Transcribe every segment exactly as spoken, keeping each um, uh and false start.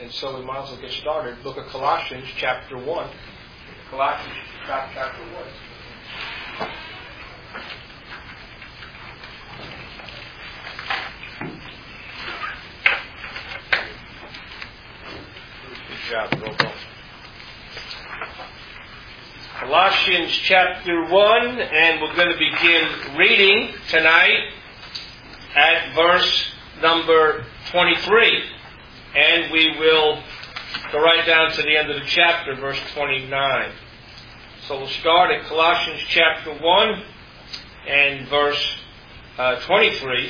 and so we might as well get started. Book of Colossians, chapter one. Colossians, chapter one. Good job, Robo. Colossians chapter one, and we're going to begin reading tonight at verse number twenty-three. And we will go right down to the end of the chapter, verse twenty-nine. So we'll start at Colossians chapter one and verse uh, twenty-three.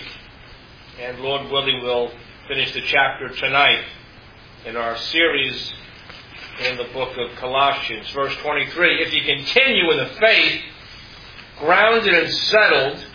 And Lord willing, we'll finish the chapter tonight in our series in the book of Colossians. Verse twenty-three, if you continue in the faith, grounded and settled,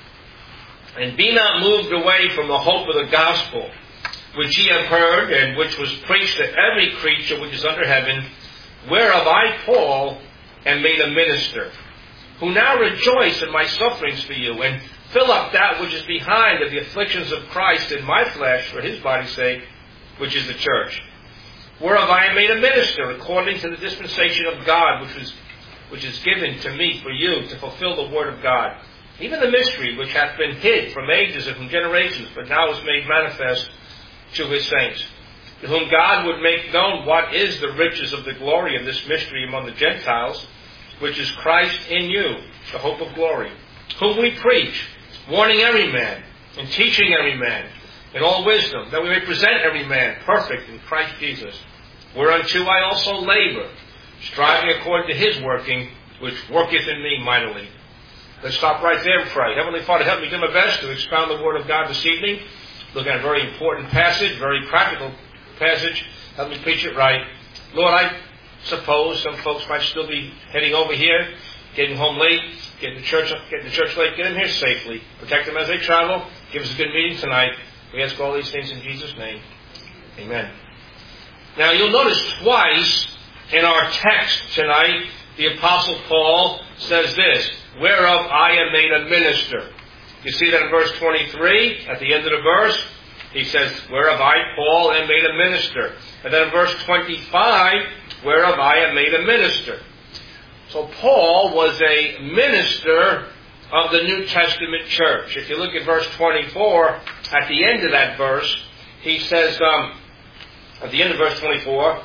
and be not moved away from the hope of the gospel, which ye have heard, and which was preached to every creature which is under heaven, whereof I, Paul, am made a minister, who now rejoice in my sufferings for you, and fill up that which is behind of the afflictions of Christ in my flesh for his body's sake, which is the church, whereof I am made a minister, according to the dispensation of God, which was which is given to me for you, to fulfill the word of God, even the mystery which hath been hid from ages and from generations, but now is made manifest to his saints, to whom God would make known what is the riches of the glory of this mystery among the Gentiles, which is Christ in you, the hope of glory, whom we preach, warning every man, and teaching every man, in all wisdom, that we may present every man perfect in Christ Jesus, whereunto I also labor, striving according to his working, which worketh in me mightily. Let's stop right there and pray. Heavenly Father, help me do my best to expound the Word of God this evening. Looking at a very important passage, very practical passage. Help me preach it right. Lord, I suppose some folks might still be heading over here, getting home late, getting to church, getting to church late. Get them here safely. Protect them as they travel. Give us a good meeting tonight. We ask all these things in Jesus' name. Amen. Now, you'll notice twice in our text tonight, the Apostle Paul says this, whereof I am made a minister. You see that in verse twenty-three, at the end of the verse, he says, whereof I, Paul, am made a minister. And then in verse twenty-five, whereof I am made a minister. So Paul was a minister of the New Testament church. If you look at verse twenty-four, at the end of that verse, he says, um, at the end of verse twenty-four,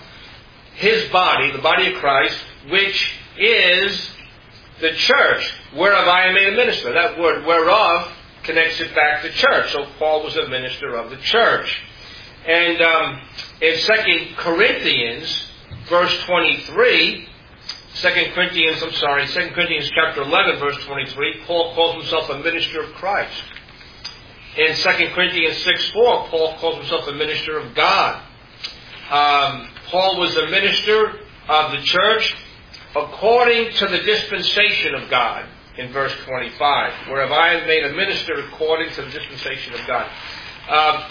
his body, the body of Christ, which is the church, whereof I am made a minister. That word whereof connects it back to church. So Paul was a minister of the church. And um, in Second Corinthians, verse twenty-three, Second Corinthians, I'm sorry, Second Corinthians chapter eleven, verse twenty-three, Paul calls himself a minister of Christ. In Second Corinthians six four, Paul calls himself a minister of God. Um, Paul was a minister of the church according to the dispensation of God, in verse twenty-five, whereof I am made a minister according to the dispensation of God. Um,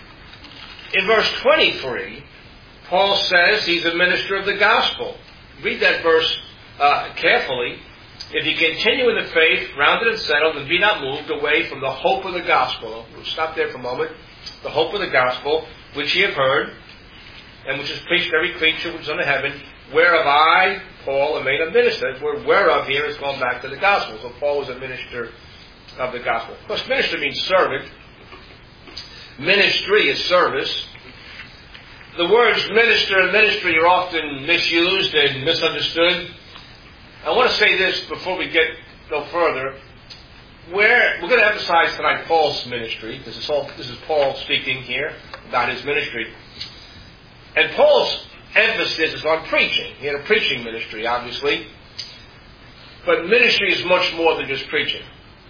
in verse twenty-three, Paul says he's a minister of the gospel. Read that verse uh, carefully. If you continue in the faith, grounded and settled, and be not moved away from the hope of the gospel. We'll stop there for a moment. The hope of the gospel, which ye have heard, and which is preached to every creature which is under heaven, whereof I, Paul, am made a minister. The word whereof here is going back to the gospel. So Paul was a minister of the gospel. Of course, minister means servant. Ministry is service. The words minister and ministry are often misused and misunderstood. I want to say this before we get no further. Where we're going to emphasize tonight Paul's ministry, because it's all, this is Paul speaking here about his ministry. And Paul's emphasis is on preaching. He had a preaching ministry, obviously. But ministry is much more than just preaching.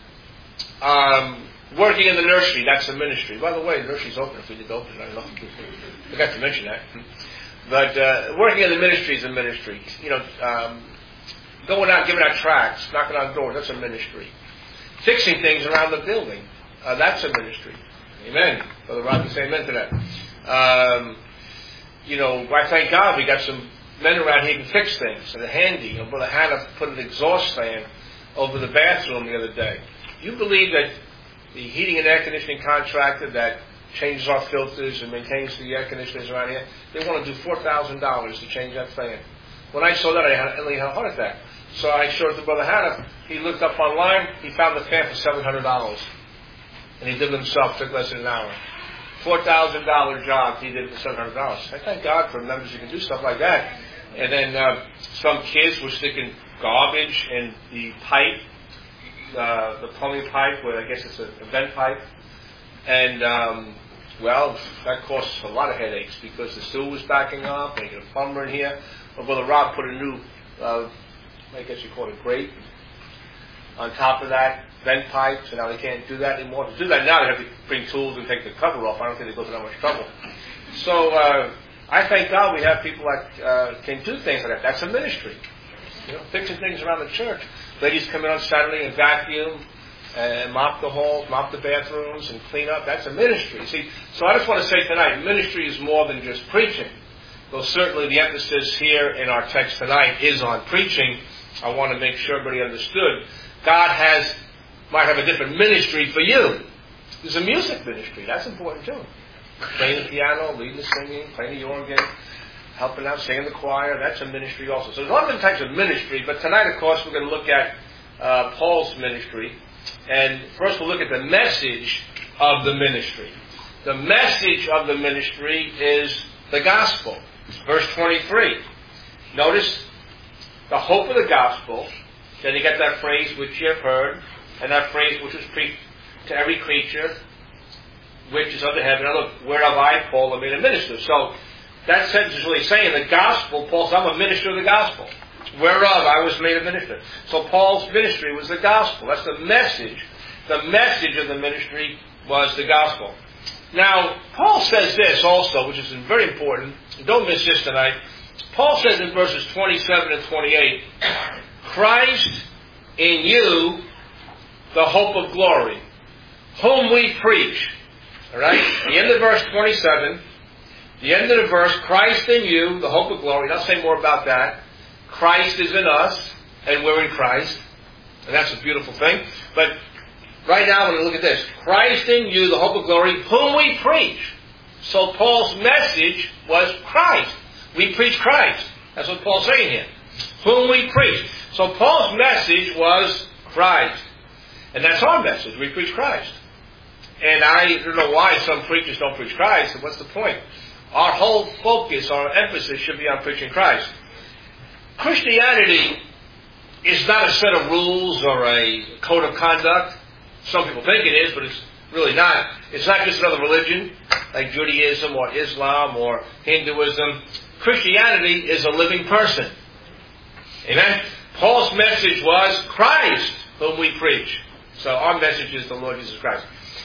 Um, working in the nursery, that's a ministry. By the way, the nursery's open if we did open it. I don't know if you forgot to mention that. But uh, working in the ministry is a ministry. You know, um, going out, giving out tracts, knocking on doors, that's a ministry. Fixing things around the building, uh, that's a ministry. Amen. Brother Rodney, say amen to that. Um, you know, I thank God we got some men around here who can fix things and are handy. You know, Brother Hannah put an exhaust fan over the bathroom the other day. You believe that the heating and air conditioning contractor that changes our filters and maintains the air conditioners around here. They want to do four thousand dollars to change that fan. When I saw that, I had, I had a heart attack. So I showed it to Brother Hannah. He looked up online. He found the fan for seven hundred dollars. And he did it himself. Took less than an hour. four thousand dollars job. He did it for seven hundred dollars. I thank God for members who can do stuff like that. And then uh, some kids were sticking garbage in the pipe, uh, the plumbing pipe, where I guess it's a, a vent pipe. And, um, well, that cost a lot of headaches because the sewer was backing up. They get a plumber in here. But Brother Rob put a new, uh, I guess you call it grate, on top of that vent pipe. So now they can't do that anymore. To do that now, they have to bring tools and take the cover off. I don't think they go through that much trouble. So uh, I thank God we have people that uh, can do things like that. That's a ministry. You know, fixing things around the church. Ladies come in on Saturday and vacuum and mop the halls, mop the bathrooms, and clean up. That's a ministry. See, so I just want to say tonight, ministry is more than just preaching. Though certainly the emphasis here in our text tonight is on preaching, I want to make sure everybody understood. God has might have a different ministry for you. There's a music ministry. That's important too. Playing the piano, leading the singing, playing the organ, helping out, singing the choir. That's a ministry also. So there's a lot of different types of ministry. But tonight, of course, we're going to look at uh, Paul's ministry. And first we'll look at the message of the ministry. The message of the ministry is the gospel. Verse twenty-three. Notice the hope of the gospel. Then you get that phrase which you have heard, and that phrase which was preached to every creature which is under heaven. Now look, whereof I, Paul, am made a minister. So that sentence is really saying the gospel. Paul said, I'm a minister of the gospel. Whereof I was made a minister. So Paul's ministry was the gospel. That's the message. The message of the ministry was the gospel. Now, Paul says this also, which is very important. Don't miss this tonight. Paul says in verses twenty-seven and twenty-eight, Christ in you, the hope of glory, whom we preach. All right? The end of verse twenty-seven, the end of the verse, Christ in you, the hope of glory. I'll say more about that. Christ is in us, and we're in Christ. And that's a beautiful thing. But right now, we're going to look at this. Christ in you, the hope of glory, whom we preach. So Paul's message was Christ. We preach Christ. That's what Paul's saying here. Whom we preach. So Paul's message was Christ. And that's our message. We preach Christ. And I don't know why some preachers don't preach Christ. And what's the point? Our whole focus, our emphasis should be on preaching Christ. Christianity is not a set of rules or a code of conduct. Some people think it is, but it's really not. It's not just another religion like Judaism or Islam or Hinduism. Christianity is a living person. Amen? Paul's message was Christ, whom we preach. So our message is the Lord Jesus Christ.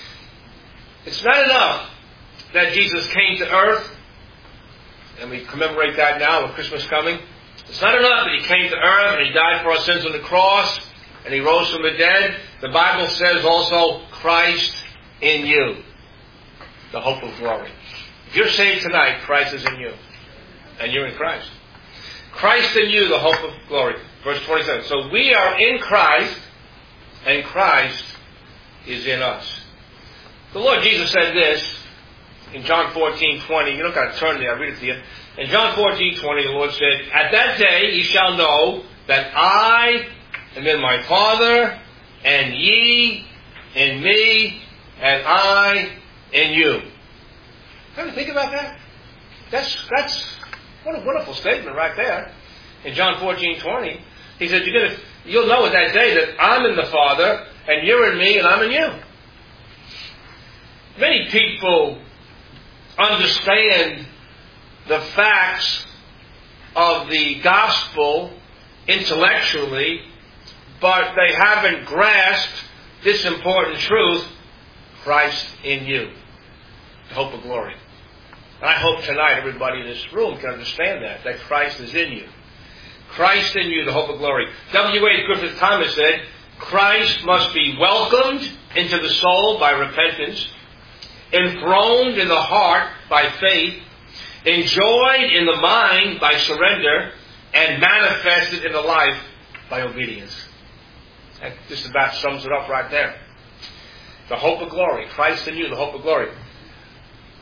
It's not enough that Jesus came to earth, and we commemorate that now with Christmas coming. It's not enough that He came to earth and He died for our sins on the cross and He rose from the dead. The Bible says also, Christ in you, the hope of glory. If you're saved tonight, Christ is in you. And you're in Christ. Christ in you, the hope of glory. Verse twenty-seven. So we are in Christ, and Christ is in us. The Lord Jesus said this in John fourteen twenty. You don't got to turn there. I'll read it to you. In John fourteen twenty, the Lord said, At that day ye shall know that I am in my Father, and ye in me, and I in you. Have you think about that? That's that's what a wonderful statement right there. In John fourteen twenty, He said, You're gonna, you'll know at that day that I'm in the Father, and you're in me, and I'm in you. Many people understand the facts of the gospel intellectually, but they haven't grasped this important truth, Christ in you, the hope of glory. And I hope tonight everybody in this room can understand that, that Christ is in you. Christ in you, the hope of glory. W H Griffith Thomas said, Christ must be welcomed into the soul by repentance, enthroned in the heart by faith, enjoyed in the mind by surrender, and manifested in the life by obedience. That just about sums it up right there. The hope of glory. Christ in you, the hope of glory.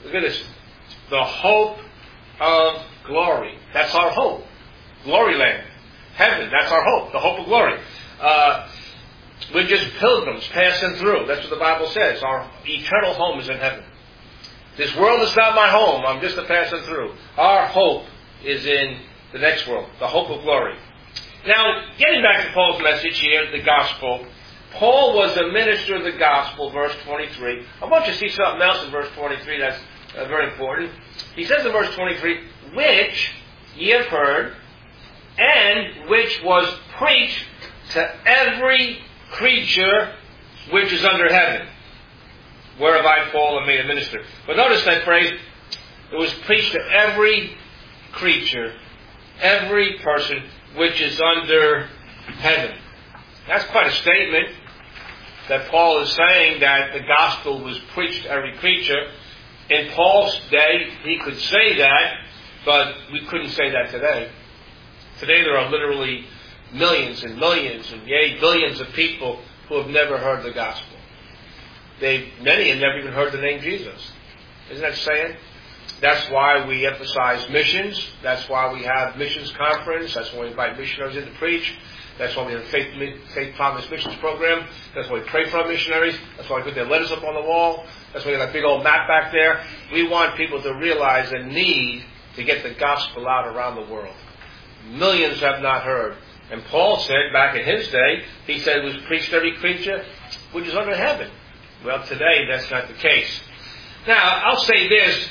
Look at this. The hope of glory. That's our hope. Glory land. Heaven. That's our hope. The hope of glory. Uh, we're just pilgrims passing through. That's what the Bible says. Our eternal home is in heaven. This world is not my home. I'm just a passing through. Our hope is in the next world. The hope of glory. Now, getting back to Paul's message here, the gospel. Paul was a minister of the gospel, verse twenty-three. I want you to see something else in verse twenty-three that's uh, very important. He says in verse twenty-three, which ye have heard, and which was preached to every creature which is under heaven, whereof I, Paul, am made a minister. But notice that phrase, it was preached to every creature, every person which is under heaven. That's quite a statement that Paul is saying, that the gospel was preached to every creature. In Paul's day, he could say that, but we couldn't say that today. Today there are literally millions and millions and yea, billions of people who have never heard the gospel. They, many have never even heard the name Jesus. Isn't that saying? That's why we emphasize missions. That's why we have missions conference. That's why we invite missionaries in to preach. That's why we have a Faith, Faith Promise Missions program. That's why we pray for our missionaries. That's why we put their letters up on the wall. That's why we have that big old map back there. We want people to realize the need to get the gospel out around the world. Millions have not heard. And Paul said back in his day, he said it was preached to every creature which is under heaven. Well, today that's not the case. Now, I'll say this.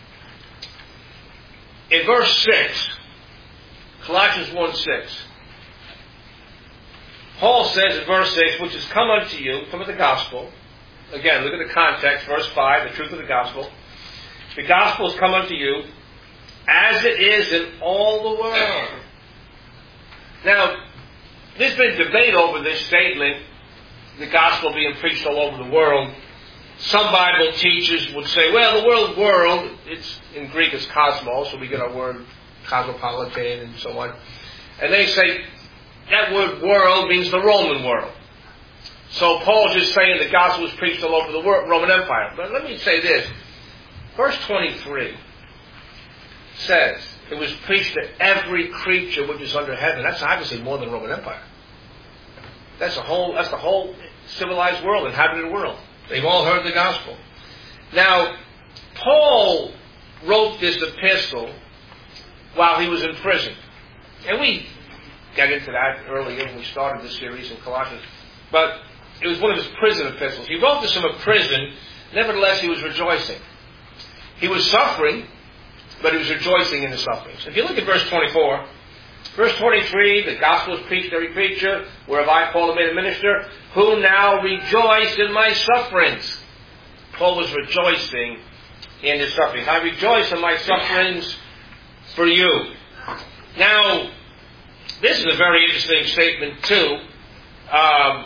In verse six, Colossians one six, Paul says in verse six, which has come unto you from the gospel. Again, look at the context, verse five, the truth of the gospel. The gospel has come unto you as it is in all the world. Now, there's been debate over this statement, the gospel being preached all over the world. Some Bible teachers would say, well, the word world, it's in Greek it's cosmos, so we get our word cosmopolitan and so on. And they say that word world means the Roman world. So Paul's just saying the gospel was preached all over the world, Roman Empire. But let me say this. Verse twenty-three says, it was preached to every creature which is under heaven. That's obviously more than the Roman Empire. That's the whole, that's the whole civilized world, inhabited world. They've all heard the gospel. Now, Paul wrote this epistle while he was in prison. And we got into that earlier when we started this series in Colossians. But it was one of his prison epistles. He wrote this from a prison. Nevertheless, he was rejoicing. He was suffering, but he was rejoicing in the sufferings. If you look at verse twenty-four, verse twenty-three, the gospel is preached to every creature, whereof I, Paul, am made a minister, who now rejoice in my sufferings. Paul was rejoicing in his sufferings. I rejoice in my sufferings for you. Now, this is a very interesting statement too. Um,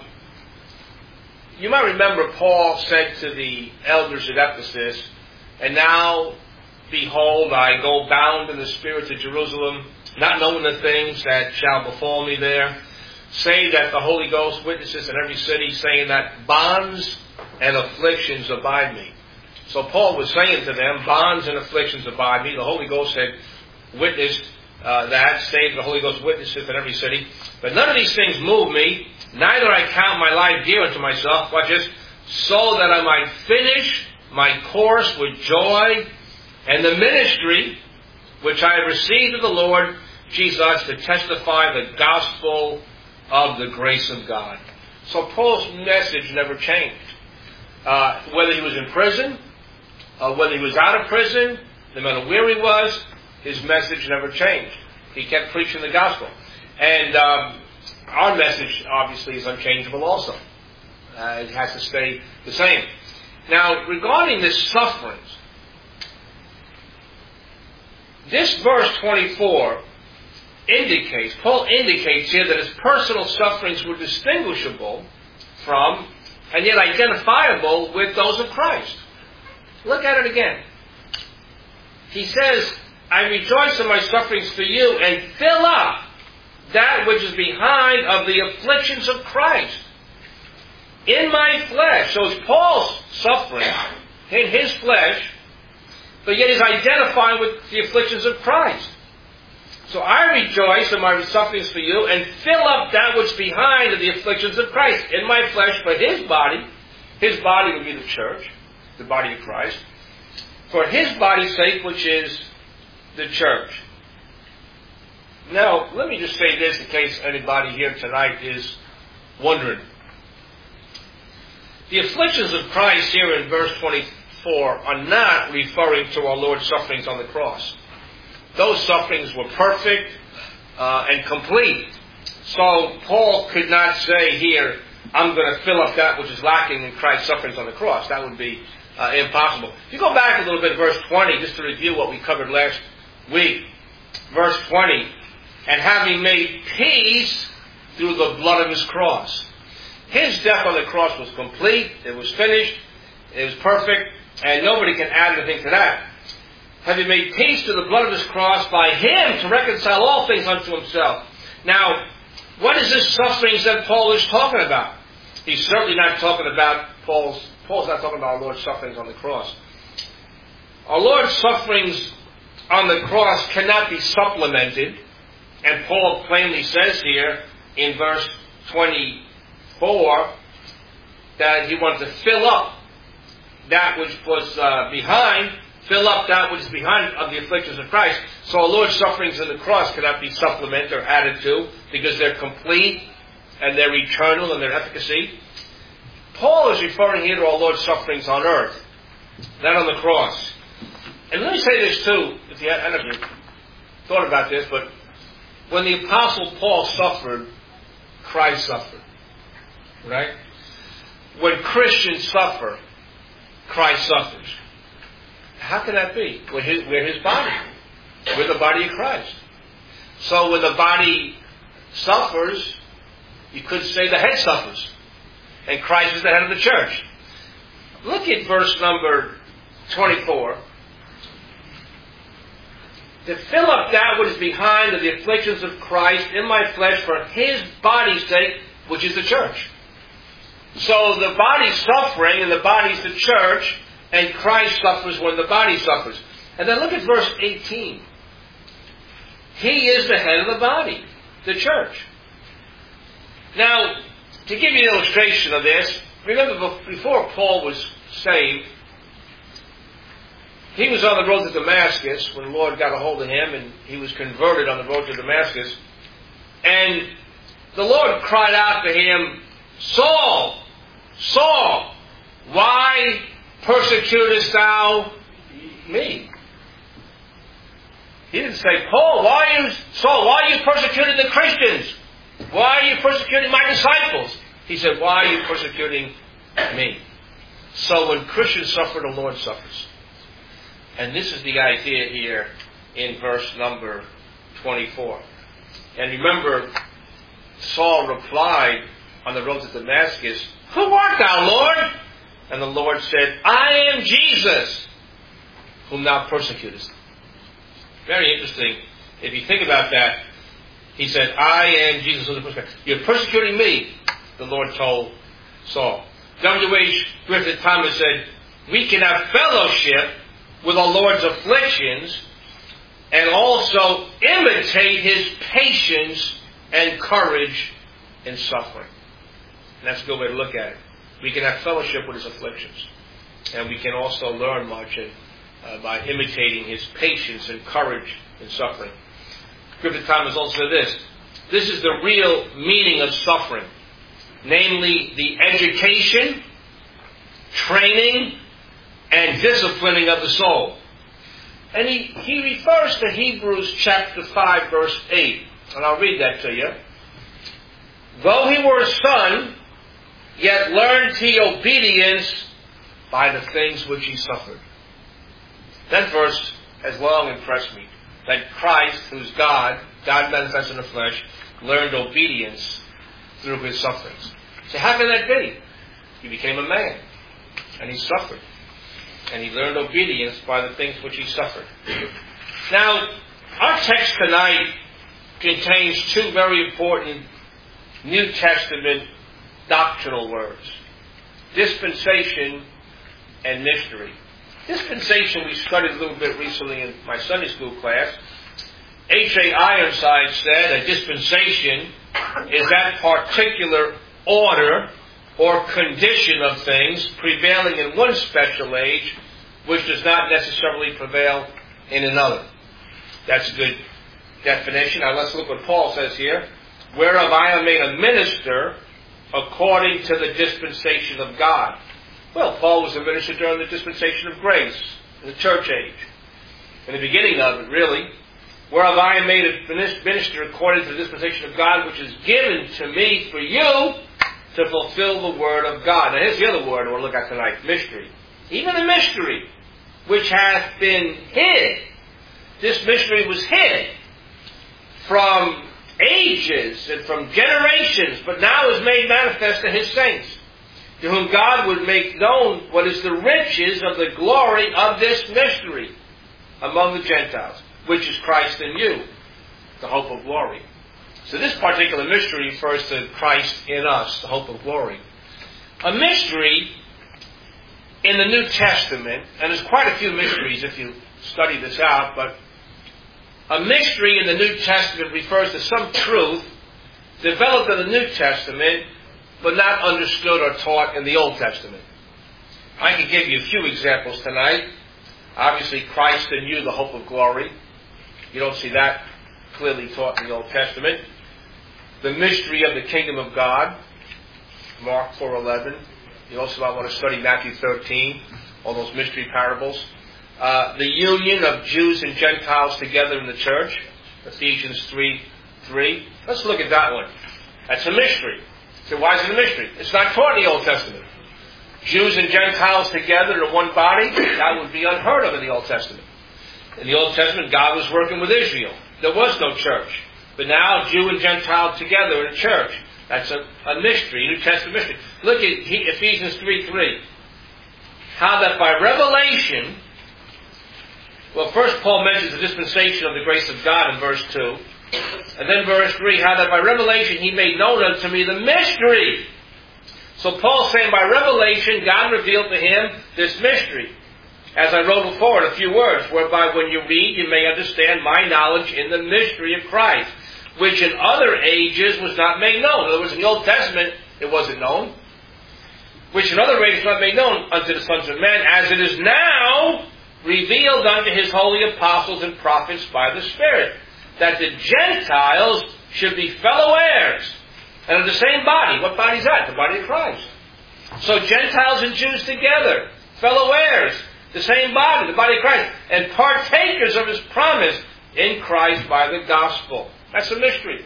you might remember Paul said to the elders at Ephesus, and now, behold, I go bound in the Spirit to Jerusalem, not knowing the things that shall befall me there. Say that the Holy Ghost witnesses in every city, saying that bonds and afflictions abide me. So Paul was saying to them, bonds and afflictions abide me. The Holy Ghost had witnessed uh, that, saying the Holy Ghost witnesses in every city. But none of these things move me, neither I count my life dear unto myself, but just so that I might finish my course with joy, and the ministry which I have received of the Lord Jesus to testify the gospel of the grace of God. So Paul's message never changed. Uh, whether he was in prison, or whether he was out of prison, no matter where he was, his message never changed. He kept preaching the gospel. And um, our message, obviously, is unchangeable also. Uh, it has to stay the same. Now, regarding this sufferings, this verse twenty-four indicates, Paul indicates here that his personal sufferings were distinguishable from, and yet identifiable with those of Christ. Look at it again. He says, I rejoice in my sufferings for you, and fill up that which is behind of the afflictions of Christ in my flesh. So it's Paul's suffering in his flesh but yet he's identifying with the afflictions of Christ. So I rejoice in my sufferings for you, and fill up that which behind of the afflictions of Christ in my flesh for his body. His body would be the church, the body of Christ, for his body's sake, which is the church. Now, let me just say this in case anybody here tonight is wondering. The afflictions of Christ here in verse twenty-four are not referring to our Lord's sufferings on the cross. Those sufferings were perfect uh, and complete. So Paul could not say here, I'm going to fill up that which is lacking in Christ's sufferings on the cross. That would be uh, impossible. If you go back a little bit to verse twenty, just to review what we covered last week. Verse twenty, and having made peace through the blood of his cross. His death on the cross was complete. It was finished. It was perfect. And nobody can add anything to that. Having made peace through the blood of his cross by him to reconcile all things unto himself. Now, what is this sufferings that Paul is talking about? He's certainly not talking about Paul's, Paul's not talking about our Lord's sufferings on the cross. Our Lord's sufferings on the cross cannot be supplemented. And Paul plainly says here in verse twenty-four that he wants to fill up that which was uh, behind, fill up that which is behind of the afflictions of Christ. So our Lord's sufferings on the cross cannot be supplemented or added to because they're complete and they're eternal in their efficacy. Paul is referring here to our Lord's sufferings on earth, not on the cross. And let me say this too, if you hadn't thought about this, but when the Apostle Paul suffered, Christ suffered. Right? When Christians suffer, Christ suffers. How can that be? We're his, we're his body. We're the body of Christ. So when the body suffers, you could say the head suffers. And Christ is the head of the church. Look at verse number twenty-four. To fill up that which is behind of the afflictions of Christ in my flesh for his body's sake, which is the church. So the body's suffering, and the body's the church, and Christ suffers when the body suffers. And then look at verse eighteen. He is the head of the body, the church. Now, to give you an illustration of this, remember before Paul was saved, he was on the road to Damascus when the Lord got a hold of him, and he was converted on the road to Damascus. And the Lord cried out to him, Saul, Saul, why persecutest thou me? He didn't say, Paul, why are you, Saul, why are you persecuting the Christians? Why are you persecuting my disciples? He said, why are you persecuting me? So when Christians suffer, the Lord suffers. And this is the idea here in verse number twenty-four. And remember, Saul replied on the road to Damascus, who art thou, Lord? And the Lord said, I am Jesus, whom thou persecutest. Very interesting. If you think about that, he said, I am Jesus, whom thou persecutest. You're persecuting me, the Lord told Saul. W H Griffith Thomas said, we can have fellowship with our Lord's afflictions and also imitate his patience and courage in suffering. And that's a good way to look at it. We can have fellowship with his afflictions. And we can also learn much in, uh, by imitating his patience and courage in suffering. Griffith Thomas also said this. This is the real meaning of suffering. Namely, the education, training, and disciplining of the soul. And he, he refers to Hebrews chapter five, verse eight. And I'll read that to you. Though he were a son, yet learned he obedience by the things which he suffered. That verse has long impressed me. That Christ, who's God, God manifested in the flesh, learned obedience through his sufferings. So how can that be? He became a man. And he suffered. And he learned obedience by the things which he suffered. Now, our text tonight contains two very important New Testament doctrinal words. Dispensation and mystery. Dispensation we studied a little bit recently in my Sunday school class. H A Ironside said a dispensation is that particular order or condition of things prevailing in one special age which does not necessarily prevail in another. That's a good definition. Now let's look what Paul says here. Whereof I am made a minister according to the dispensation of God. Well, Paul was a minister during the dispensation of grace, in the church age. In the beginning of it, really. Whereof I am made a minister according to the dispensation of God, which is given to me for you to fulfill the word of God. Now here's the other word we'll look at tonight, mystery. Even a mystery which hath been hid. This mystery was hid from ages and from generations, but now is made manifest to his saints, to whom God would make known what is the riches of the glory of this mystery among the Gentiles, which is Christ in you, the hope of glory. So this particular mystery refers to Christ in us, the hope of glory. A mystery in the New Testament, and there's quite a few mysteries if you study this out, but a mystery in the New Testament refers to some truth developed in the New Testament, but not understood or taught in the Old Testament. I can give you a few examples tonight. Obviously, Christ in you, the hope of glory. You don't see that clearly taught in the Old Testament. The mystery of the kingdom of God, Mark four eleven. You also might want to study Matthew thirteen, all those mystery parables. Uh, the union of Jews and Gentiles together in the church, Ephesians three three. Let's look at that one. That's a mystery. So why is it a mystery? It's not taught in the Old Testament. Jews and Gentiles together in one body, that would be unheard of in the Old Testament. In the Old Testament, God was working with Israel. There was no church. But now, Jew and Gentile together in a church. That's a, a mystery, New Testament mystery. Look at Ephesians three three. How that by revelation, well, first Paul mentions the dispensation of the grace of God in verse two. And then verse three, how that by revelation he made known unto me the mystery. So Paul's saying by revelation, God revealed to him this mystery. As I wrote before in a few words, whereby when you read, you may understand my knowledge in the mystery of Christ, which in other ages was not made known. In other words, in the Old Testament, it wasn't known. Which in other ages was not made known unto the sons of men, as it is now revealed unto his holy apostles and prophets by the Spirit, that the Gentiles should be fellow heirs, and of the same body. What body is that? The body of Christ. So Gentiles and Jews together, fellow heirs, the same body, the body of Christ, and partakers of his promise in Christ by the gospel. That's a mystery.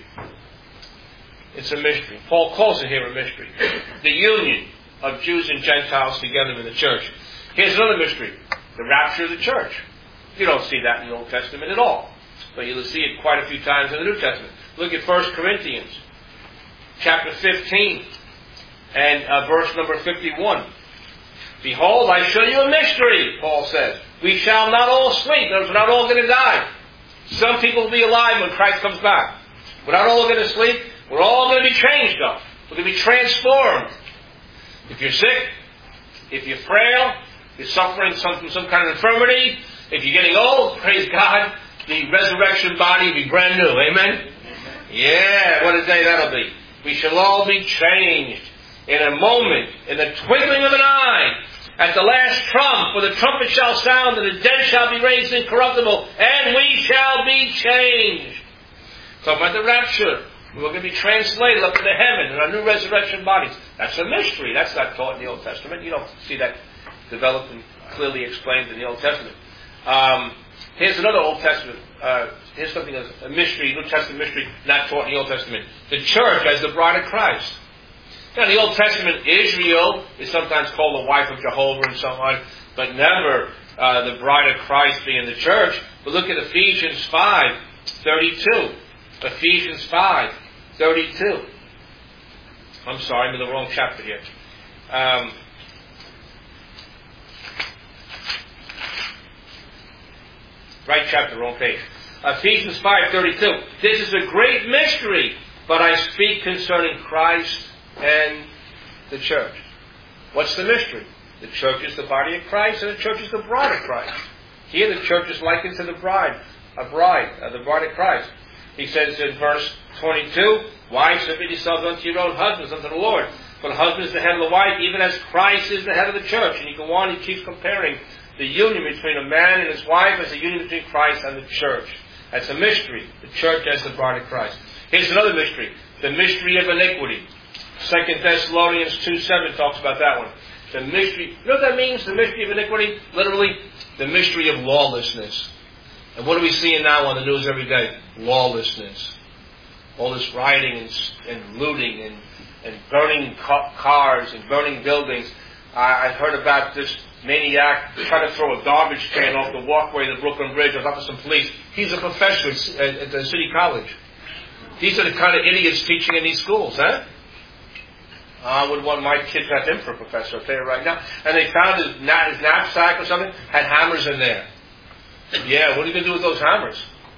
It's a mystery. Paul calls it here a mystery. The union of Jews and Gentiles together in the church. Here's another mystery. The rapture of the church. You don't see that in the Old Testament at all. But you'll see it quite a few times in the New Testament. Look at First Corinthians chapter fifteen and uh, verse number fifty-one. Behold, I show you a mystery, Paul says. We shall not all sleep. We're not all going to die. Some people will be alive when Christ comes back. We're not all going to sleep. We're all going to be changed, though. We're going to be transformed. If you're sick, if you're frail, if you're suffering some, from some kind of infirmity, if you're getting old, praise God, the resurrection body will be brand new. Amen? Yeah, what a day that'll be. We shall all be changed in a moment, in the twinkling of an eye, at the last trump, for the trumpet shall sound, and the dead shall be raised incorruptible, and we shall be changed. Talking about the rapture. We're going to be translated up into heaven in our new resurrection bodies. That's a mystery. That's not taught in the Old Testament. You don't see that developed and clearly explained in the Old Testament. Um, here's another Old Testament. Uh, here's something as a mystery, New Testament mystery, not taught in the Old Testament. The church as the bride of Christ. Now, in the Old Testament, Israel is sometimes called the wife of Jehovah and so on, but never uh, the bride of Christ being the church. But look at Ephesians five thirty-two. Ephesians five thirty-two. I'm sorry, I'm in the wrong chapter here. Um, right chapter, wrong page. Ephesians five thirty-two. This is a great mystery, but I speak concerning Christ and the church. What's the mystery? The church is the body of Christ, and the church is the bride of Christ. Here the church is likened to the bride, a bride, uh, the bride of Christ. He says in verse twenty-two, wives, submit yourselves unto your own husbands, unto the Lord. For the husband is the head of the wife, even as Christ is the head of the church. And you go on, he keeps comparing the union between a man and his wife as a union between Christ and the church. That's a mystery. The church as the bride of Christ. Here's another mystery. The mystery of iniquity. Second Thessalonians two seven talks about that one. The mystery. You know what that means? The mystery of iniquity? Literally, the mystery of lawlessness. And what are we seeing now on the news every day? Lawlessness. All this rioting and, and looting and, and burning ca- cars and burning buildings. I, I heard about this maniac trying to throw a garbage can off the walkway of the Brooklyn Bridge. I was talking to some police. He's a professor at, at the city college. These are the kind of idiots teaching in these schools, huh? I would want my kids to have him for a professor, I'll tell you right now. And they found his, his knapsack or something, had hammers in there. Yeah, what are you going to do with those hammers?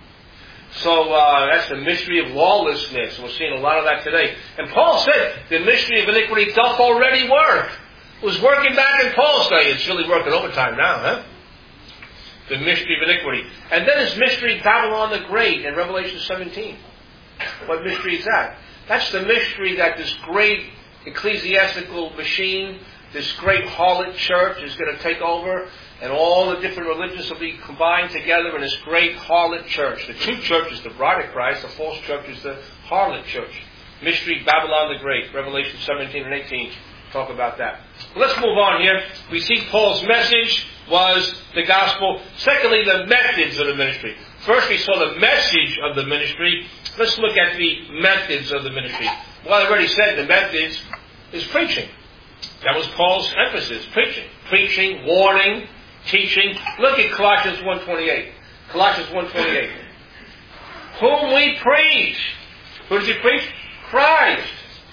So uh, that's the mystery of lawlessness. We're seeing a lot of that today. And Paul said the mystery of iniquity doth already work. It was working back in Paul's day. It's really working overtime now, huh? The mystery of iniquity. And then his mystery, Babylon the Great, in Revelation seventeen. What mystery is that? That's the mystery that this great ecclesiastical machine, this great harlot church is going to take over, and all the different religions will be combined together in this great harlot church. The true church is the bride of Christ, the false church is the harlot church. Mystery, Babylon the Great, Revelation seventeen and eighteen talk about that. Well, let's move on here. We see Paul's message was the gospel. Secondly, the methods of the ministry. First, we saw the message of the ministry. Let's look at the methods of the ministry. Well, I already said the methods is preaching. That was Paul's emphasis, preaching. Preaching, warning, teaching. Look at Colossians one twenty-eight. Colossians one twenty-eight. Whom we preach. Who does he preach? Christ.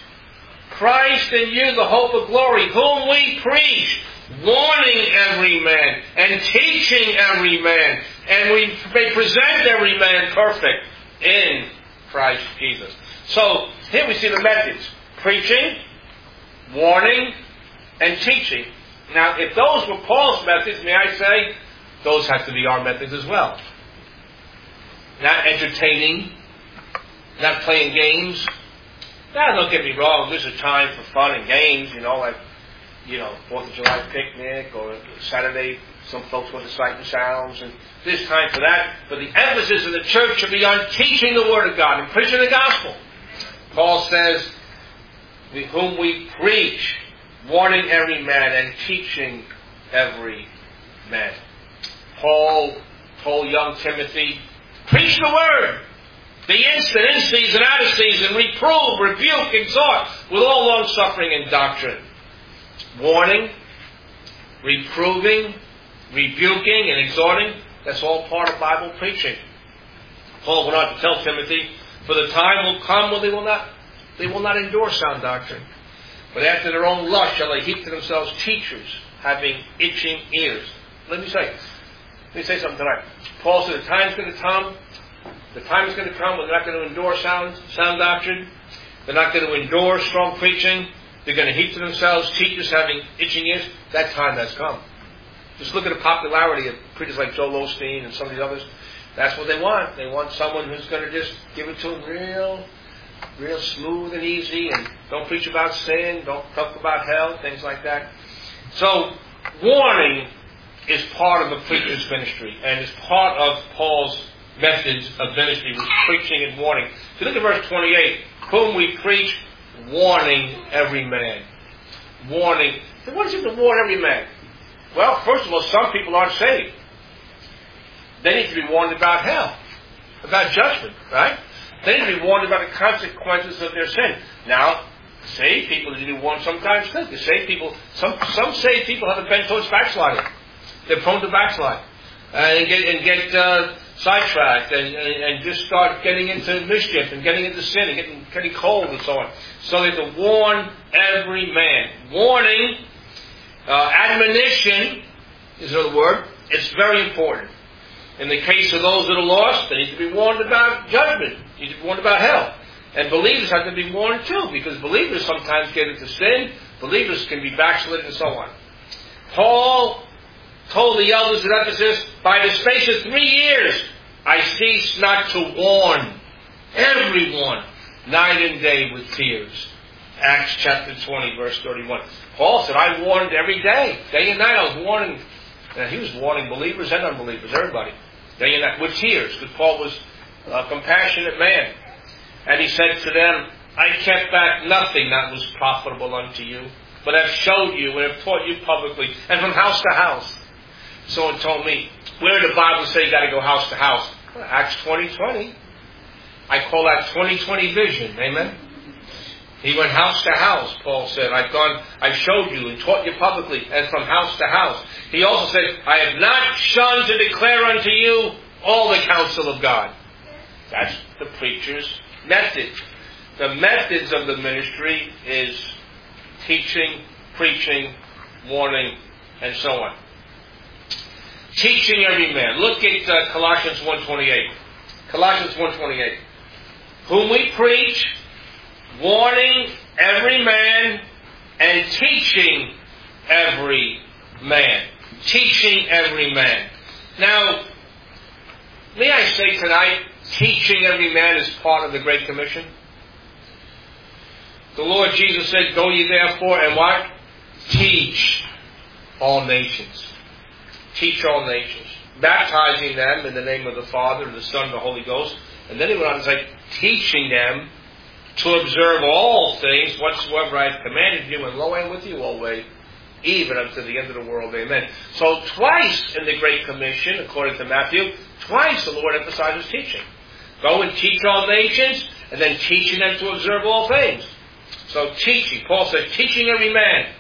Christ in you, the hope of glory. Whom we preach. Warning every man and teaching every man. And we may present every man perfect in Christ Jesus. So, here we see the methods. Preaching, warning, and teaching. Now, if those were Paul's methods, may I say, those have to be our methods as well. Not entertaining, not playing games. Now, don't get me wrong, there's a time for fun and games, you know, like, you know, fourth of July picnic, or Saturday, some folks go to Sight and Sounds, and there's time for that. But the emphasis of the church should be on teaching the Word of God and preaching the gospel. Paul says, whom we preach, warning every man and teaching every man. Paul told young Timothy, preach the Word. Be instant, in season, out of season, reprove, rebuke, exhort, with all long suffering and doctrine. Warning, reproving, rebuking, and exhorting, that's all part of Bible preaching. Paul went on to tell Timothy, for the time will come when they will not they will not endure sound doctrine. But after their own lust shall they heap to themselves teachers, having itching ears. Let me say, let me say something tonight. Paul said the time's going to come, the time is going to come when they're not going to endure sound, sound doctrine. They're not going to endure strong preaching. They're going to heap to themselves teachers having itching ears. That time has come. Just look at the popularity of preachers like Joel Osteen and some of these others. That's what they want. They want someone who's going to just give it to them real, real smooth and easy, and don't preach about sin, don't talk about hell, things like that. So, warning is part of the preacher's ministry, and is part of Paul's methods of ministry, with preaching and warning. If you look at verse twenty-eight, whom we preach, warning every man. Warning. So what is it to warn every man? Well, first of all, some people aren't saved. They need to be warned about hell, about judgment, right? They need to be warned about the consequences of their sin. Now, saved people need to be warned sometimes too. The saved people, some some saved people have a bent towards backsliding. They're prone to backslide uh, and get and get uh, sidetracked and, and and just start getting into mischief and getting into sin and getting getting cold and so on. So they have to warn every man. Warning, uh, admonition is another word. It's very important. In the case of those that are lost, they need to be warned about judgment. They need to be warned about hell. And believers have to be warned too, because believers sometimes get into sin. Believers can be backslidden and so on. Paul told the elders at Ephesus, by the space of three years, I cease not to warn everyone, night and day with tears. Acts chapter twenty, verse thirty-one. Paul said, I warned every day. Day and night I was warning. And he was warning believers and unbelievers, everybody. Day and night, with tears, because Paul was a compassionate man. And he said to them, I kept back nothing that was profitable unto you, but have showed you and have taught you publicly, and from house to house. Someone told me, where did the Bible say you got to go house to house? Well, Acts twenty twenty. I call that twenty twenty vision. Amen? He went house to house, Paul said. I've gone, I've showed you and taught you publicly, and from house to house. He also said, I have not shunned to declare unto you all the counsel of God. That's the preacher's method. The methods of the ministry is teaching, preaching, warning, and so on. Teaching every man. Look at uh, Colossians one twenty-eight. Colossians one twenty-eight. Whom we preach, warning every man, and teaching every man. Teaching every man. Now, may I say tonight, teaching every man is part of the Great Commission? The Lord Jesus said, go ye therefore and what? Teach all nations. Teach all nations. Baptizing them in the name of the Father, and the Son, and the Holy Ghost. And then he went on to say, teaching them to observe all things whatsoever I have commanded you, and lo, I am with you always, even unto the end of the world. Amen. So twice in the Great Commission, according to Matthew, twice the Lord emphasizes teaching. Go and teach all nations, and then teaching them to observe all things. So teaching. Paul said, teaching every man.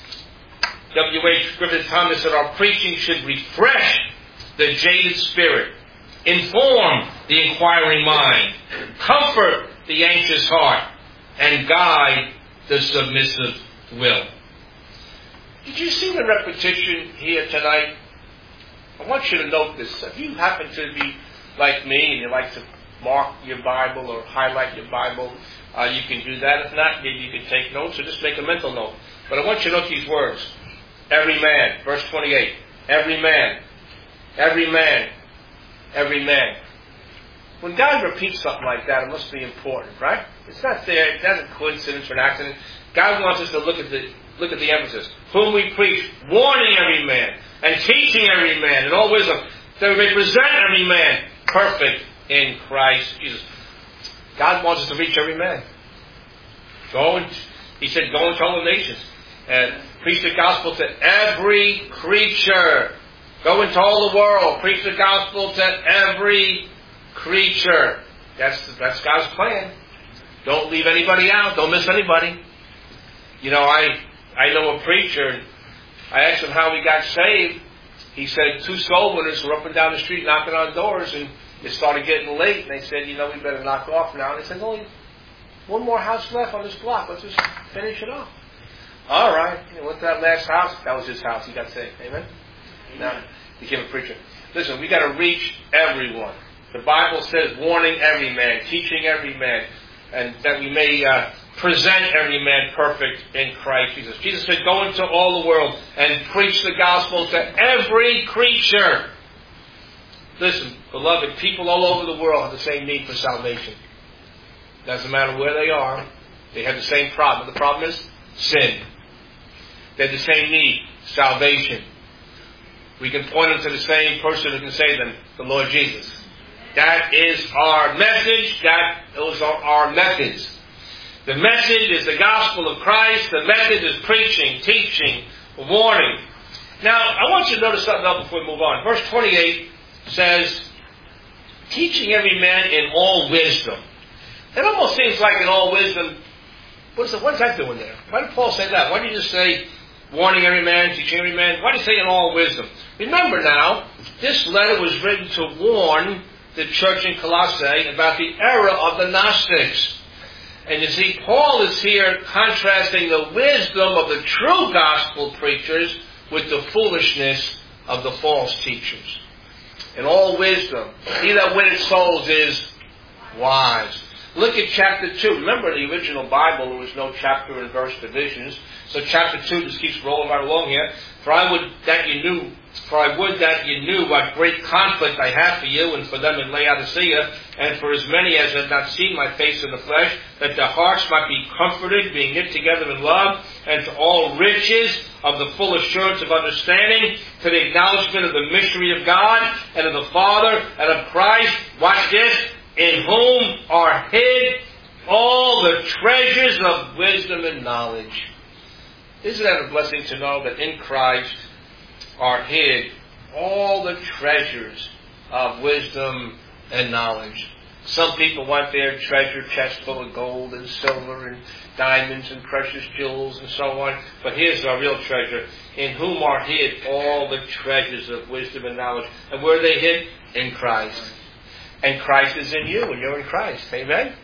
W H Griffith Thomas said, our preaching should refresh the jaded spirit, inform the inquiring mind, comfort the anxious heart, and guide the submissive will. Did you see the repetition here tonight? I want you to note this. If you happen to be like me and you like to mark your Bible or highlight your Bible, uh, you can do that. If not, maybe you can take notes or just make a mental note. But I want you to note these words. Every man, verse twenty-eight. Every man, every man, every man. When God repeats something like that, it must be important, right? It's not there. It's not a coincidence or an accident. God wants us to look at the look at the emphasis. Whom we preach, warning every man, and teaching every man in all wisdom, that we may present every man perfect in Christ Jesus. God wants us to reach every man. Go and, he said, go into all the nations and preach the gospel to every creature. Go into all the world. Preach the gospel to every creature. That's that's God's plan. Don't leave anybody out. Don't miss anybody. You know, I I know a preacher. I asked him how he got saved. He said two soul winners were up and down the street knocking on doors, and it started getting late. And they said, you know, we better knock off now. And they said, only one more house left on this block. Let's just finish it off. All right. You went to that last house. That was his house. He got saved. Amen? Now, he became a preacher. Listen, we got to reach everyone. The Bible says, warning every man, teaching every man, and that we may uh, present every man perfect in Christ Jesus. Jesus said, go into all the world and preach the gospel to every creature. Listen, beloved, people all over the world have the same need for salvation. Doesn't matter where they are. They have the same problem. The problem is sin. They have the same need, salvation. We can point them to the same person who can save them, the Lord Jesus. That is our message. That those are our methods. The message is the gospel of Christ. The method is preaching, teaching, warning. Now, I want you to notice something else before we move on. Verse twenty-eight says, teaching every man in all wisdom. It almost seems like in all wisdom, what's, the, what's that doing there? Why did Paul say that? Why did he just say, warning every man, teaching every man? Why did he say in all wisdom? Remember now, this letter was written to warn the church in Colossae about the error of the Gnostics. And you see, Paul is here contrasting the wisdom of the true gospel preachers with the foolishness of the false teachers. In all wisdom, he that winneth souls is wise. Look at chapter two. Remember, in the original Bible, there was no chapter and verse divisions. So chapter two just keeps rolling right along here. For I would that you knew, for I would that you knew what great conflict I have for you and for them in Laodicea, and for as many as have not seen my face in the flesh, that their hearts might be comforted, being knit together in love, and to all riches of the full assurance of understanding, to the acknowledgement of the mystery of God, and of the Father, and of Christ, watch this, in whom are hid all the treasures of wisdom and knowledge. Isn't that a blessing to know that in Christ are hid all the treasures of wisdom and knowledge? Some people want their treasure chest full of gold and silver and diamonds and precious jewels and so on. But here's our real treasure. In whom are hid all the treasures of wisdom and knowledge. And where are they hid? In Christ. And Christ is in you and you're in Christ. Amen?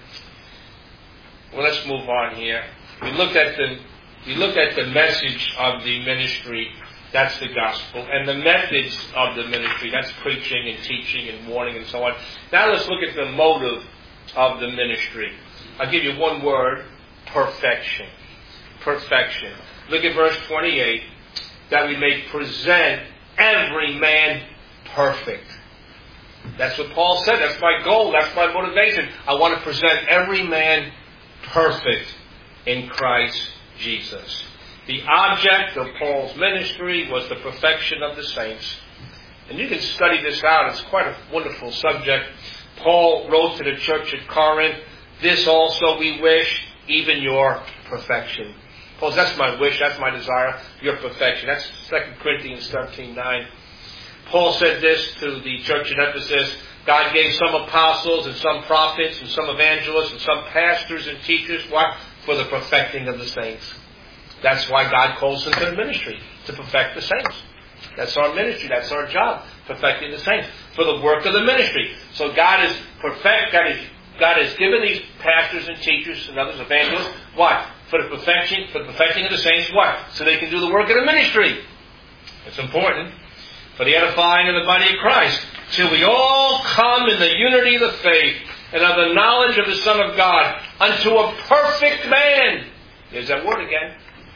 Well, let's move on here. We looked at the we looked at the message of the ministry. That's the gospel. And the methods of the ministry. That's preaching and teaching and warning and so on. Now let's look at the motive of the ministry. I'll give you one word. Perfection. Perfection. Look at verse twenty-eight. That we may present every man perfect. That's what Paul said. That's my goal. That's my motivation. I want to present every man perfect in Christ Jesus. The object of Paul's ministry was the perfection of the saints. And you can study this out. It's quite a wonderful subject. Paul wrote to the church at Corinth, this also we wish, even your perfection. Paul says, that's my wish, that's my desire, your perfection. That's Second Corinthians thirteen nine. Paul said this to the church in Ephesus, God gave some apostles and some prophets and some evangelists and some pastors and teachers. Why? For the perfecting of the saints. That's why God calls into the ministry, to perfect the saints. That's our ministry. That's our job, perfecting the saints, for the work of the ministry. So God is perfect. God, is, God has given these pastors and teachers and others, evangelists, why? For the perfection, for the perfecting of the saints. Why? So they can do the work of the ministry. It's important. For the edifying of the body of Christ, till we all come in the unity of the faith and of the knowledge of the Son of God, unto a perfect man. There's that word again.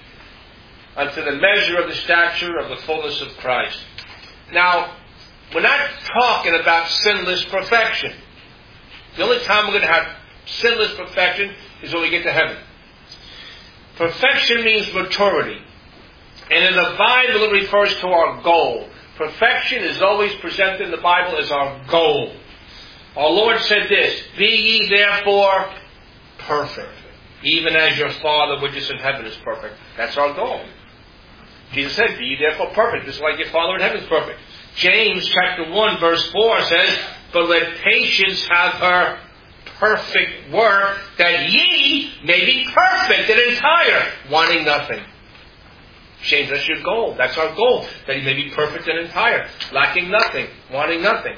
Unto the measure of the stature of the fullness of Christ. Now, we're not talking about sinless perfection. The only time we're going to have sinless perfection is when we get to heaven. Perfection means maturity. And in the Bible it refers to our goal. Perfection is always presented in the Bible as our goal. Our Lord said this, be ye therefore perfect, even as your Father which is in heaven is perfect. That's our goal. Jesus said, be ye therefore perfect, just like your Father in heaven is perfect. James chapter one verse four says, but let patience have her perfect work, that ye may be perfect and entire, wanting nothing. James, that's your goal. That's our goal. That he may be perfect and entire, lacking nothing, wanting nothing.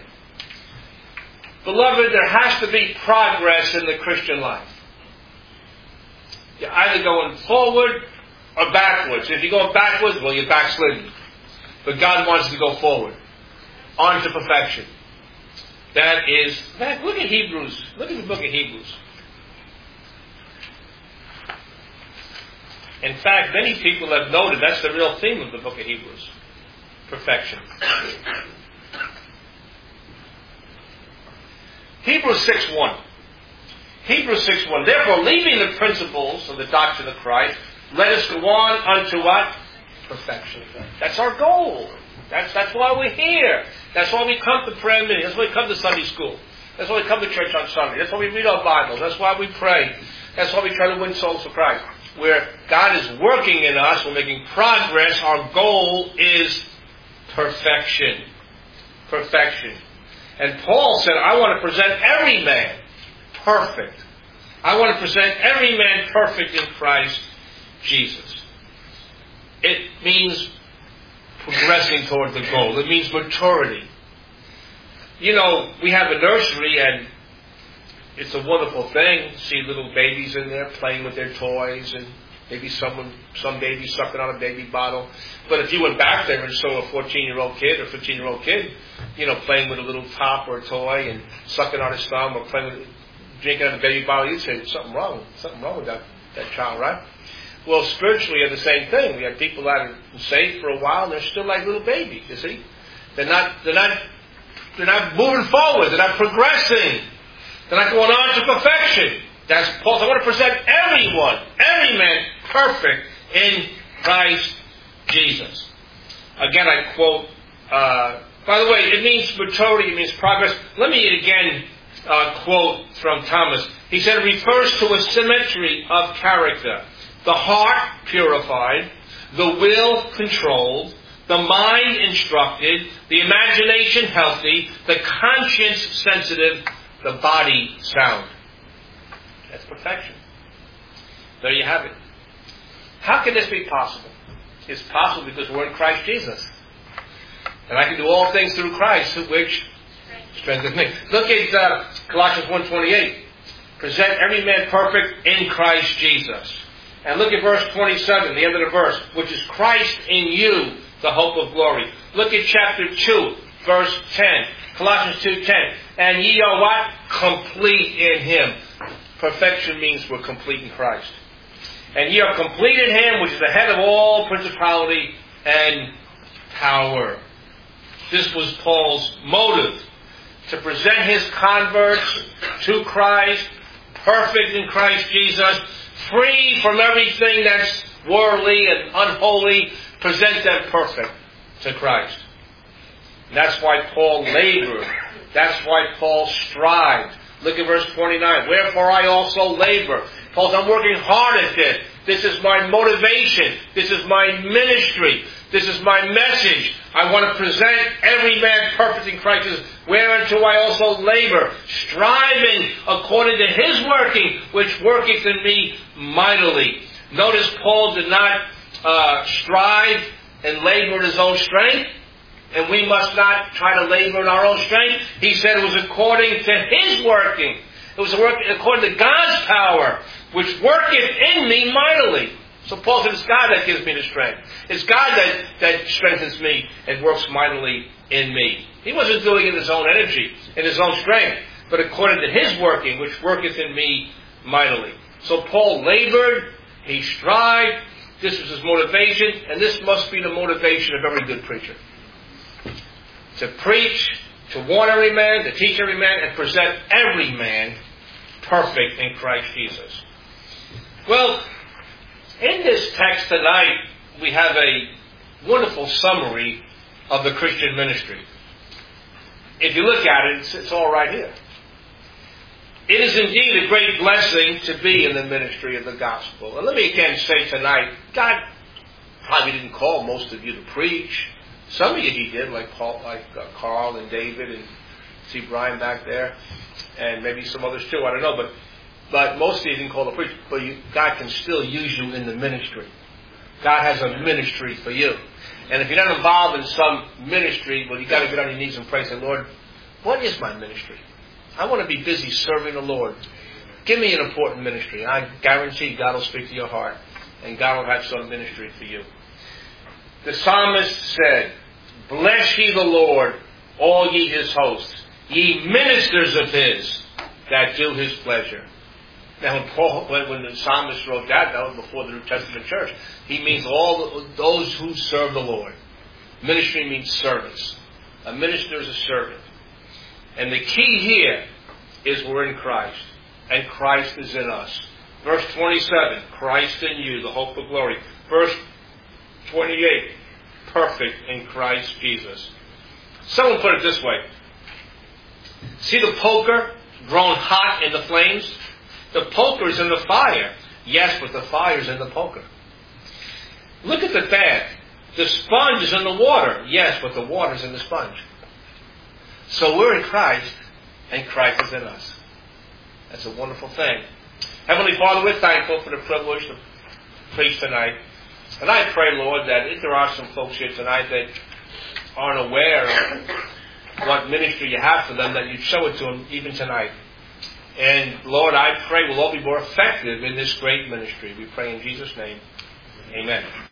Beloved, there has to be progress in the Christian life. You're either going forward or backwards. If you're going backwards, well, you're backslidden. But God wants you to go forward, on to perfection. That is, man, look at Hebrews. Look at the book of Hebrews. In fact, many people have noted that's the real theme of the book of Hebrews. Perfection. Hebrews six one. Hebrews six one. Therefore, leaving the principles of the doctrine of Christ, let us go on unto what? Perfection. That's our goal. That's, that's why we're here. That's why we come to prayer meeting. That's why we come to Sunday school. That's why we come to church on Sunday. That's why we read our Bibles. That's why we pray. That's why we try to win souls for Christ. Where God is working in us, we're making progress, our goal is perfection. Perfection. And Paul said, I want to present every man perfect. I want to present every man perfect in Christ Jesus. It means progressing toward the goal. It means maturity. You know, we have a nursery and it's a wonderful thing. See little babies in there playing with their toys and maybe someone, some baby sucking on a baby bottle. But if you went back there and saw a fourteen-year-old kid or fifteen-year-old kid, you know, playing with a little top or a toy and sucking on his thumb or playing with, drinking out of a baby bottle, you'd say, there's something wrong. Something wrong with that, that child, right? Well, spiritually, are the same thing. We have people that are saved for a while, and they're still like little babies, you see. They're not, they're not, they're not moving forward. They're not progressing. They're not going on to perfection. That's Paul. I want to present everyone, every man, perfect in Christ Jesus. Again, I quote, uh, by the way, it means maturity, it means progress. Let me again uh, quote from Thomas. He said it refers to a symmetry of character. The heart purified, the will controlled, the mind instructed, the imagination healthy, the conscience sensitive, the body sound. That's perfection. There you have it. How can this be possible? It's possible because we're in Christ Jesus. And I can do all things through Christ, which strengthens me. Look at uh, Colossians one twenty-eight. Present every man perfect in Christ Jesus. And look at verse twenty-seven, the end of the verse, which is Christ in you, the hope of glory. Look at chapter two, verse ten. Colossians two ten. And ye are what? Complete in Him. Perfection means we're complete in Christ. And ye are complete in Him, which is the head of all principality and power. This was Paul's motive. To present his converts to Christ, perfect in Christ Jesus, free from everything that's worldly and unholy, present them perfect to Christ. And that's why Paul labored. That's why Paul strived. Look at verse twenty-nine. Wherefore I also labor. Paul says, I'm working hard at this. This is my motivation. This is my ministry. This is my message. I want to present every man perfect in Christ Jesus, whereunto I also labor, striving according to His working, which worketh in me mightily. Notice Paul did not uh, strive and labor in his own strength, and we must not try to labor in our own strength. He said it was according to His working. It was according to God's power, which worketh in me mightily. So Paul said, it's God that gives me the strength. It's God that, that strengthens me and works mightily in me. He wasn't doing it in his own energy, in his own strength, but according to His working, which worketh in me mightily. So Paul labored, he strived, this was his motivation, and this must be the motivation of every good preacher. To preach, to warn every man, to teach every man, and present every man perfect in Christ Jesus. Well, in this text tonight, we have a wonderful summary of the Christian ministry. If you look at it, it's, it's all right here. It is indeed a great blessing to be in the ministry of the gospel. And let me again say tonight, God probably didn't call most of you to preach. Some of you He did, like Paul, like uh, Carl and David, and see Brian back there, and maybe some others too. I don't know, but but most of you didn't call to preach. But you, God can still use you in the ministry. God has a ministry for you, and if you're not involved in some ministry, well, you got to get on your knees and pray. Say, Lord, what is my ministry? I want to be busy serving the Lord. Give me an important ministry. I guarantee God will speak to your heart, and God will have some ministry for you. The psalmist said, bless ye the Lord, all ye His hosts, ye ministers of His that do His pleasure. Now, when, Paul, when, when the psalmist wrote that, that was before the New Testament church. He means all those who serve the Lord. Ministry means service. A minister is a servant. And the key here is we're in Christ, and Christ is in us. Verse twenty-seven, Christ in you, the hope of glory. Verse twenty-eight, perfect in Christ Jesus. Someone put it this way. See the poker grown hot in the flames? The poker's in the fire. Yes, but the fire's in the poker. Look at the bath. The sponge is in the water. Yes, but the water's in the sponge. So we're in Christ, and Christ is in us. That's a wonderful thing. Heavenly Father, we're thankful for the privilege to preach tonight. And I pray, Lord, that if there are some folks here tonight that aren't aware of what ministry you have for them, that you'd show it to them even tonight. And, Lord, I pray we'll all be more effective in this great ministry. We pray in Jesus' name. Amen.